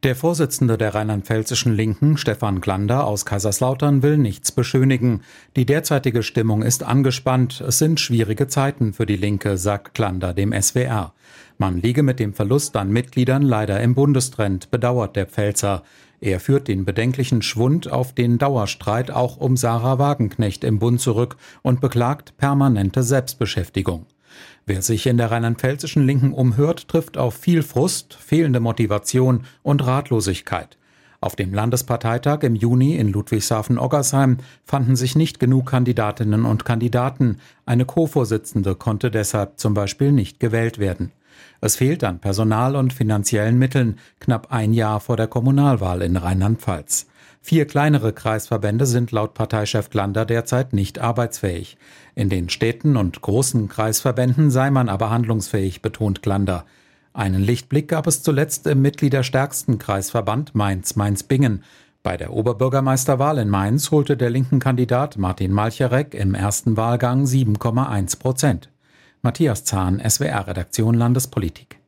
Der Vorsitzende der rheinland-pfälzischen Linken, Stefan Glander aus Kaiserslautern, will nichts beschönigen. Die derzeitige Stimmung ist angespannt. Es sind schwierige Zeiten für die Linke, sagt Glander dem SWR. Man liege mit dem Verlust an Mitgliedern leider im Bundestrend, bedauert der Pfälzer. Er führt den bedenklichen Schwund auf den Dauerstreit auch um Sarah Wagenknecht im Bund zurück und beklagt permanente Selbstbeschäftigung. Wer sich in der rheinland-pfälzischen Linken umhört, trifft auf viel Frust, fehlende Motivation und Ratlosigkeit. Auf dem Landesparteitag im Juni in Ludwigshafen-Oggersheim fanden sich nicht genug Kandidatinnen und Kandidaten. Eine Co-Vorsitzende konnte deshalb zum Beispiel nicht gewählt werden. Es fehlt an Personal und finanziellen Mitteln, knapp ein Jahr vor der Kommunalwahl in Rheinland-Pfalz. 4 kleinere Kreisverbände sind laut Parteichef Glander derzeit nicht arbeitsfähig. In den Städten und großen Kreisverbänden sei man aber handlungsfähig, betont Glander. Einen Lichtblick gab es zuletzt im mitgliederstärksten Kreisverband Mainz-Bingen. Bei der Oberbürgermeisterwahl in Mainz holte der linken Kandidat Martin Malcherek im ersten Wahlgang 7,1%. Matthias Zahn, SWR-Redaktion Landespolitik.